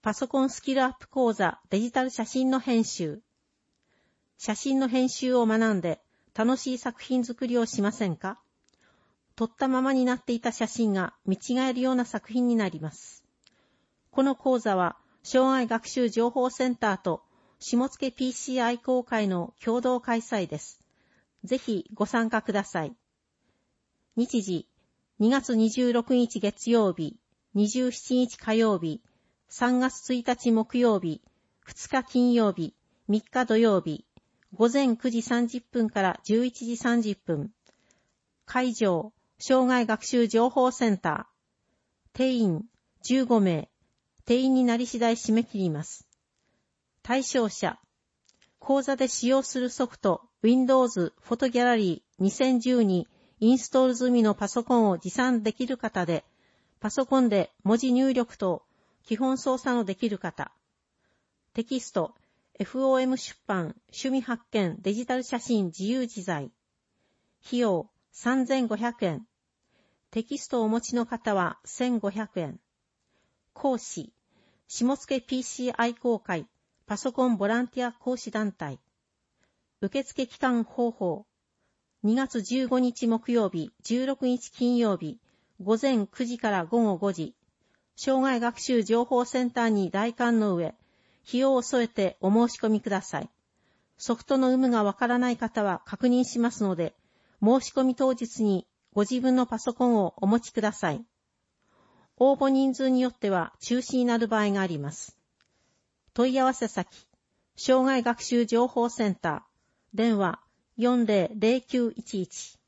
パソコンスキルアップ講座デジタル写真の編集。写真の編集を学んで楽しい作品作りをしませんか？撮ったままになっていた写真が見違えるような作品になります。この講座は障害学習情報センターと下野 PC 愛好会の共同開催です。ぜひご参加ください。日時2月26日月曜日、27日火曜日、3月1日木曜日、2日金曜日、3日土曜日、午前9時30分から11時30分。会場、障害学習情報センター。定員15名。定員になり次第締め切ります。対象者。講座で使用するソフト Windows フォトギャラリー2010にインストール済みのパソコンを持参できる方で、パソコンで文字入力と基本操作のできる方。テキスト、FOM 出版、趣味発見デジタル写真自由自在。費用3500円。テキストをお持ちの方は1500円。講師、下野 PC 愛好会パソコンボランティア講師団体。受付期間方法。2月15日木曜日、16日金曜日、午前9時から午後5時。障害学習情報センターに来館の上、費用を添えてお申し込みください。ソフトの有無がわからない方は確認しますので、申し込み当日にご自分のパソコンをお持ちください。応募人数によっては中止になる場合があります。問い合わせ先、障害学習情報センター、電話400911